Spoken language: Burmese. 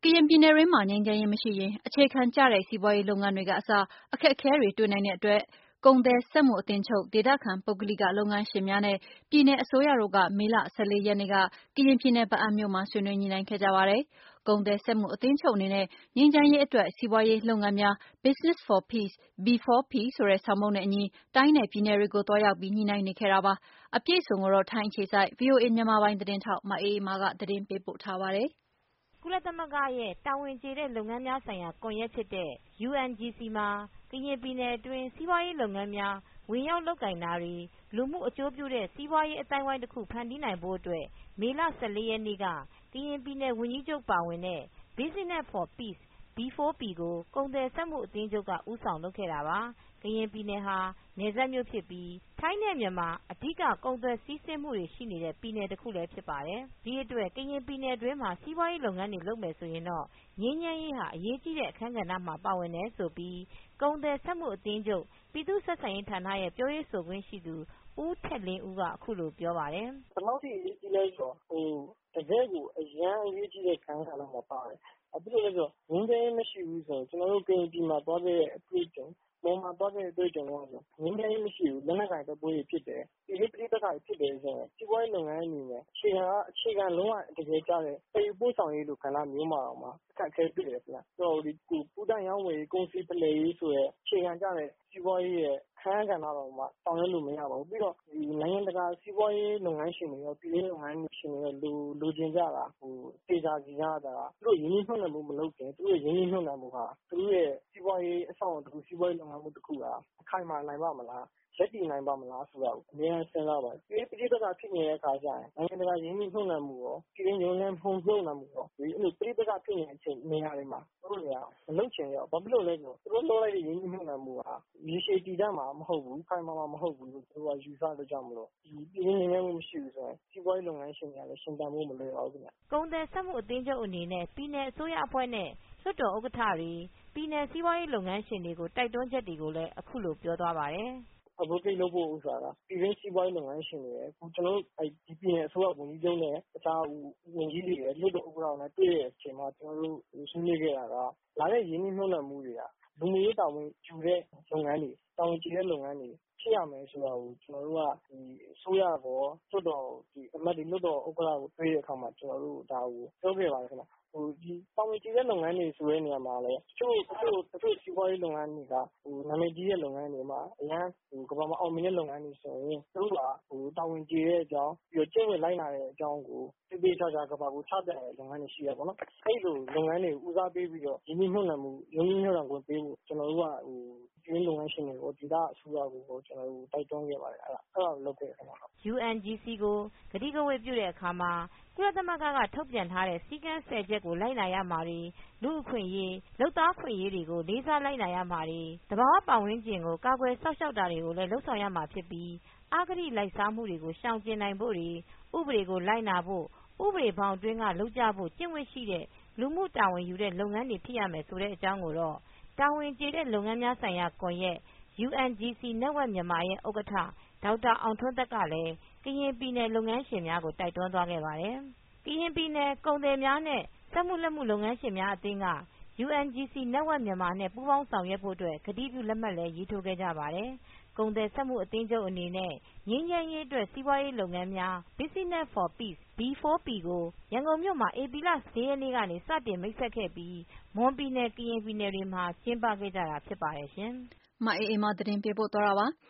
ရင်ပြည်နယ်တွင်းမှာ ငြိမ်းချမ်းရေးမရှိရင် အခြေခံကျတဲ့စီးပွားရေးလုပ်ငန်းတွေကအစ အခက်အခဲတွေတွေ့နိုင်တဲ့အတွက် ကုန်သည်စက်မှုအသင်းချုပ်၊ ဒေသခံပုဂ္ဂလိကလုပ်ငန်းရှင်များနဲ့ ပြည်နယ်အစိုးရတို့က မေလ 14 ရက်နေ့က ကရင်ပြည်နယ် ဘားအံမြို့မှာ ဆွေးနွေးညှိနှိုင်းခဲ့ကြပါတယ်။ ကုန်သည်စက်မှုအသင်းချုပ်အနေနဲ့ ငြိမ်းချမ်းရေးအတွက် စီးပွားရေးလုပ်ငန်းများ Business for Peace B4P ဆိုတဲ့ဆောင်ပုဒ်နဲ့အညီ တိုင်းနဲ့ပြည်နယ်တွေကို သွားရောက်ပြီး ညှိနှိုင်းနေခဲ့တာပါ။ အပြည့်အစုံကိုတော့ ထိုင်းအခြေစိုက် VOA မြန်မာပိုင်းသတင်းထောက် မအေးအေးမာက သတင်းပေးပို့ထားပါတယ်။ကုလသမဂ္ဂရဲ့တာဝန်ကျေတဲ့လုပ်ငန်းများဆိုင်ရာကွန်ရက်ဖြစ်တဲ့ UNGC မှာ ကရင်ပြည်နယ်အတွင်း စီးပွားရေးလုပ်ငန်းများ ဝင်ရောက်လုပ်ကိုင်တာတွေ လူမှုအကျိုးပြုတဲ့ စီးပွားရေးအသိုင်းအဝိုင်းတခု ဖန်တီးနိုင်ဖို့အတွက် မေလ 14 ရက်နေ့က ကရင်ပြည်နယ်ဝန်ကြီးချုပ်ပါဝင်တဲ့ Business for Peace B4P ကို ကုန်သည်စက်မှုအသင်းချုပ်က ဦးဆောင်လုပ်ခဲ့တာပါ။ ကရင်ပြည်နယ်ဟာ နယ်စပ်မြို့ဖြစ်ပြီး ထိုင်းနဲ့မြန်မာ အဓိကကုန်သွယ်စီးဆင်းမှုတွေရှိနေတဲ့ ပြည်နယ်တခုလည်းဖြစ်ပါတယ်။ ဒီအတွက် ကရင်ပြည်နယ်အတွင်းမှာ စီးပွားရေးလုပ်ငန်းတွေလုပ်မယ်ဆိုရင်တော့ ငြိမ်းချမ်းရေးဟာ အရေးကြီးတဲ့အခန်းကဏ္ဍမှာပါဝင်တယ်လို့ ကုန်သည်စက်မှုအသင်းချုပ် ပြည်သူ့ဆက်ဆံရေးဌာနရဲ့ပြောရေးဆိုခွင့်ရှိသူ ဦးထက်လင်းဦးက အခုလိုပြောပါတယ်။ “ဘယ်လောက်အထိအရေးကြီးလဲဆိုတော့ တကယ့်ကိုအရမ်းအရေးကြီးတဲ့အခန်းကဏ္ဍမှာပါတယ်။ ဘာဖြစ်လို့လဲဆိုတော့ ငြိမ်းချမ်းရေးမရှိဘူးဆိုရင် ကျနော်တို့ကရင်ပြည်မှာသွားခဲ့တဲ့အတွေ့အကြုံ မွန်မှာသွားခဲ့တဲ့အတွေ့အကြုံတုန်းကဆိုရင် ငြိမ်းချမ်းရေးမရှိဘူး လက်နက်ကိုင်တိုက်ပွဲတွေဖြစ်တယ်။ ပြည်တွင်းပဋိပက္ခတွေဖြစ်တယ်ဆိုရင် စီးပွားရေးလုပ်ငန်းအနေနဲ့ အခြေခံလုံးဝတကယ်ကျတဲ့ သယ်ယူပို့ဆောင်ရေးလိုကဏ္ဍမျိုးမှာတောင်မှ အခက်အခဲတွေ့တယ်ခင်ဗျ။ ကူးသန်းရောင်းဝယ်ရေး ကုန်စည်ဖလှယ်ရေးဆိုတဲ့ အခြေခံကျတဲ့စီးပွားရေးရဲ့အခန်းကဏ္ဍတောင်မှ ဆောင်ရွက်လို့မရပါဘူး။ ပြီးတော့ နိုင်ငံတကာစီးပွားရေးလုပ်ငန်းရှင်တွေရော ပြည်တွင်းလုပ်ငန်းရှင်တွေရော လိုချင်ကြတာ သေချာစေချင်တာက သူတို့ရင်းနှီးမြှုပ်နှံမှုမလုပ်ခင် သူတို့ရင်းနှီးမြှုပ်နှံမှုဟာ သူတို့ရဲ့စီးပွားရေးအဆောက်အအုံတခု စီးပွားရေးလုပ်ငန်းတခုဟာ ခိုင်မာနိုင်ပါ့မလား ရပ်တည်နိုင်ပါ့မလားဆိုတာကို အမြဲတမ်းစဉ်းစားပါတယ်။ ပြည်တွင်းပဋိပက္ခဖြစ်နေတဲ့အခါကျရင် နိုင်ငံတကာရင်းနှီးမြှုပ်နှံမှုရော ပြည်တွင်းရင်းနှီးမြှုပ်နှံမှုရော ပဋိပက္ခဖြစ်နေတဲ့နေရာတွေမှာ သူတို့တွေကမလုပ်ချင်ကြဘူး။ ဘာဖြစ်လို့လဲဆိုတော့ သူတို့လုပ်လိုက်တဲ့ရင်းနှီးမြှုပ်နှံမှုဟာ ရေရှည်တည်တံ့မှာမဟုတ်ဘူး ခိုင်မာမှာမဟုတ်ဘူးလို့ သူတို့ယူဆတဲ့အတွက်ကြောင့်မို့လို့ ပြည်တွင်းငြိမ်းချမ်းမှုမရှိဘူးဆိုရင် စီးပွားရေးလုပ်ငန်းရှင်တွေကလည်း ရှင်သန်ဖို့မလွယ်ပါဘူးခင်ဗျ။ ” ကုန်သည်စက်မှုအသင်းချုပ်အနေနဲ့ ပြည်နယ်အစိုးရအဖွဲ့နဲ့ လွှတ်တော်ဥက္ကဋ္ဌတွေ ပြည်နယ်စီးပွားရေးလုပ်ငန်းရှင်တွေကို တိုက်တွန်းချက်တွေကိုလည်း အခုလိုပြောသွားပါတယ်။ Advocate လုပ်ဖို့ဆိုတာက ပြည်တွင်းစီးပွားရေးလုပ်ငန်းရှင်တွေရယ် ကျနော်တို့ပြည်နယ်အစိုးရဝန်ကြီးချုပ်နဲ့ တခြားဝန်ကြီးတွေရယ် လွှတ်တော်ဥက္ကဋ္ဌနဲ့တွေ့တဲ့အချိန်မှာ ကျနော်တို့ဆွေးနွေးခဲ့တာက လာတဲ့ရင်းနှီးမြှုပ်နှံမှုတွေက လူမှုရေးတာဝန်ယူတဲ့လုပ်ငန်းတွေ တာဝန်ကျေတဲ့လုပ်ငန်းတွေဖြစ်ရမယ်ဆိုတာကို ကျနော်တို့က အစိုးရရော လွှတ်တော်အမတ်တွေ လွှတ်တော်ဥက္ကဋ္ဌကိုတွေ့တဲ့အခါမှာ ကျနော်တို့ဒါကိုပြောခဲ့ပါတယ်ခင်ဗျ။ တာဝန်ကျေတဲ့လုပ်ငန်းတွေဆိုတဲ့နေရာမှာလည်း တချို့စီးပွားရေးလုပ်ငန်းတွေက နာမည်ကြီးတဲ့လုပ်ငန်းတွေမှာ အရမ်းကမ္ဘာမှာအောင်မြင်တဲ့လုပ်ငန်းတွေဆိုရင် သူတို့ကတာဝန်ကျေတဲ့အကြောင်း ပြီးတော့ကျင့်ဝတ်လိုက်နာတဲ့အကြောင်းကို သေသေချာချာကမ္ဘာကိုချပြတဲ့လုပ်ငန်းတွေရှိတယ်ပေါ့နော်။ အဲဒီလိုလုပ်ငန်းတွေကိုဦးစားပေးပြီးတော့ ရင်းနှီးမြှုပ်နှံခွင့်ပေးဖို့ ကျနော်တို့က ပြည်တွင်းလုပ်ငန်းရှင်တွေရော ဒေသအစိုးရကိုရော ကျနော်တို့တိုက်တွန်းခဲ့ပါတယ် အဲဒါလုပ်ခဲ့တယ်ခင်ဗျ။ UNGC ကို ကတိကဝတ်ပြုတဲ့အခါမှာ ကုလသမဂ္ဂကထုတ်ပြန်ထားတဲ့ စည်းကမ်း 10 ချက်ကို လိုက်နာရမှာတွေ လူ့အခွင့်အရေး လုပ်သားအခွင့်အရေးတွေကို လေးစားလိုက်နာရမှာတွေ သဘာဝပတ်ဝန်းကျင်ကို ကာကွယ်စောင့်ရှောက်တာတွေကိုလည်း လုပ်ဆောင်ရမှာဖြစ်ပြီး အဂတိလိုက်စားမှုတွေကို ရှောင်ကျဉ်နိုင်ဖို့တွေ ဥပဒေကိုလိုက်နာဖို့ ဥပဒေဘောင်အတွင်းကလုပ်ကြဖို့ ကျင့်ဝတ်ရှိတဲ့ လူမှုတာဝန်ယူတဲ့လုပ်ငန်းတွေဖြစ်ရမယ်ဆိုတဲ့အကြောင်းကိုတော့ တာဝန်ကျေတဲ့လုပ်ငန်းများဆိုင်ရာကွန်ရက် UNGC Network Myanmar ရဲ့ဥက္ကဋ္ဌ ဒေါက်တာအောင်ထွန်းသက်ကလည်း ကရင်ပြည်နယ်လုပ်ငန်းရှင်များကို တိုက်တွန်းသွားခဲ့ပါတယ်။ ကရင်ပြည်နယ်ကုန်သည်များနဲ့ စက်မှုလက်မှုလုပ်ငန်းရှင်များအသင်းက UNGC Network Myanmar နဲ့ ပူးပေါင်းဆောင်ရွက်ဖို့ ကတိပြုလက်မှတ်လည်းရေးထိုးခဲ့ကြပါတယ်။ ကုန်သည်စက်မှုအသင်းချုပ်အနေနဲ့ ငြိမ်းချမ်းရေးအတွက် စီးပွားရေးလုပ်ငန်းများ Business for Peace B4P ကို ရန်ကုန်မြို့မှာ ဧပြီလ ၄ ရက်နေ့ကနေ စတင်မိတ်ဆက်ခဲ့ပြီး မွန်ပြည်နယ် ကရင်ပြည်နယ်တွေမှာ ကျင်းပခဲ့ကြတာဖြစ်ပါတယ်ရှင်။မအေးအေးမာသတင်းပေးပို့ထားတာပါ။